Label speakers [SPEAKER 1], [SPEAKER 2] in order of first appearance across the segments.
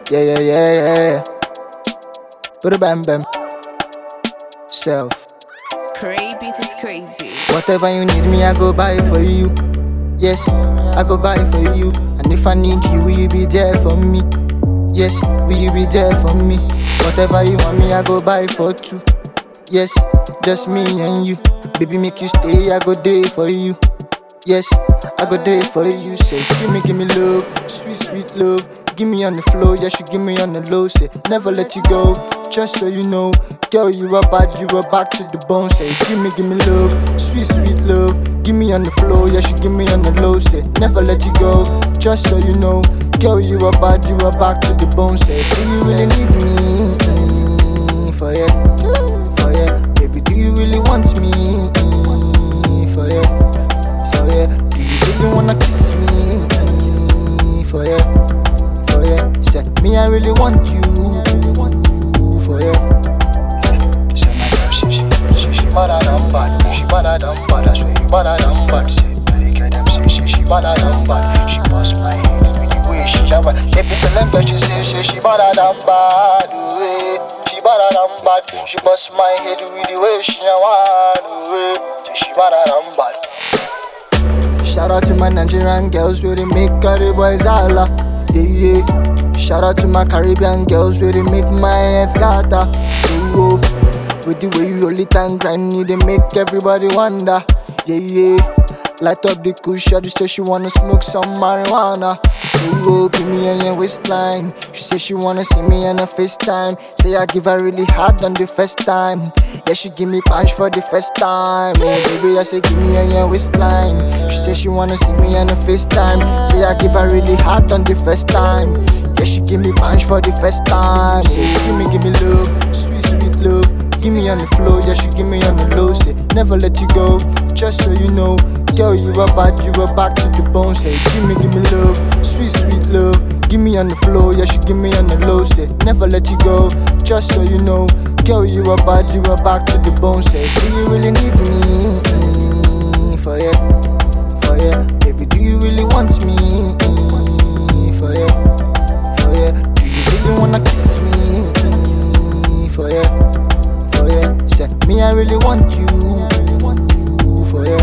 [SPEAKER 1] Yeah, yeah, yeah, yeah. Put a bam bam. Self.
[SPEAKER 2] Cray beat is crazy.
[SPEAKER 1] Whatever you need me, I go buy for you. Yes, I go buy for you. And if I need you, will you be there for me? Yes, will you be there for me? Whatever you want me, I go buy for two. Yes, just me and you. Baby, make you stay, I go day for you. Yes, I go day for you. Say, give me love, sweet, sweet love. Give me on the floor, yeah, she give me on the low. Say, never let you go, just so you know. Girl, you are bad, you are back to the bone. Say, give me love, sweet, sweet love. Give me on the floor, yeah, she give me on the low. Say, never let you go, just so you know. Girl, you are bad, you are back to the bone. Say, do you really need me? For ya, for ya. Baby, do you really want me? For ya, for ya. Do you really wanna kiss me? For ya, for ya. Say, me, I really want you. For ya.
[SPEAKER 3] Say my girl, she bada damn bad. She bada damn bad. I swear you bada damn bad. Say, I dey get them say she bada damn bad. She bust my head with the way she jabba. Baby, tell them that she bada damn bad. She bada damn bad. She bust my head with the way she jabba. She bada damn bad.
[SPEAKER 1] Shout out to my Nigerian girls where they make all the boys holla. Yeah, yeah. Shout out to my Caribbean girls where they make my head scatter. Oh, with the way you roll it and grind it, they make everybody wonder. Yeah, yeah. Light up the cool shot, she say she wanna smoke some marijuana. Oh, give me on your waistline. She say she wanna see me on a FaceTime. Say I give her really hard on the first time. Yeah, she give me punch for the first time. Oh, baby, I say give me on your waistline. She say she wanna see me on a FaceTime. Say I give her really hard on the first time. Yeah, she give me punch for the first time. Say give me love, sweet, sweet love. Give me on the floor, yeah, she give me on the low. Say never let you go, just so you know. Girl, you are bad, you are back to the bone. Say give me love, sweet, sweet love. Give me on the floor, yeah, she give me on the low. Say never let you go, just so you know. Girl, you are bad, you are back to the bone. Say, do you really need me? For ya, for ya. Baby, do you really want me? For ya, for ya. Do you really wanna kiss me? For ya, for ya. Say, me, I really want you. For ya.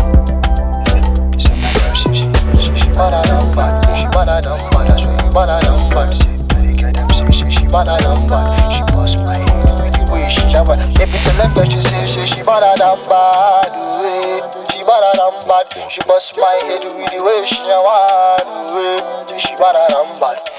[SPEAKER 3] Say my girl, she bada damn bad. She bada damn bad. I swear you bada damn bad. Say, I dey get them say she bada damn bad. She bust my head with the way she jabba. Baby, tell them that she bada damn bad. She bada damn bad. She bust my head with the way she jabba. She bada damn bad.